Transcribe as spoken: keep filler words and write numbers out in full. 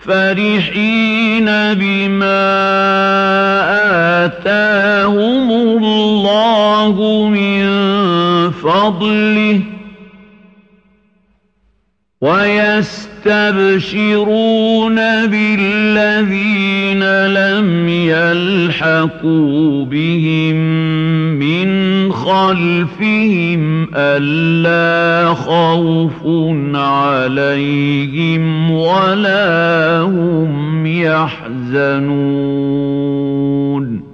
فَرِحِينَ بِمَا آتَاهُمُ اللَّهُ مِن فَضْلِهِ وَيَسْتَبْشِرُونَ بِالَّذِينَ لَمْ يَلْحَقُوا بِهِم مِّنْ خَلْفِهِمْ أَلَّا خَوْفٌ عَلَيْهِمْ وَلَا هُمْ يَحْزَنُونَ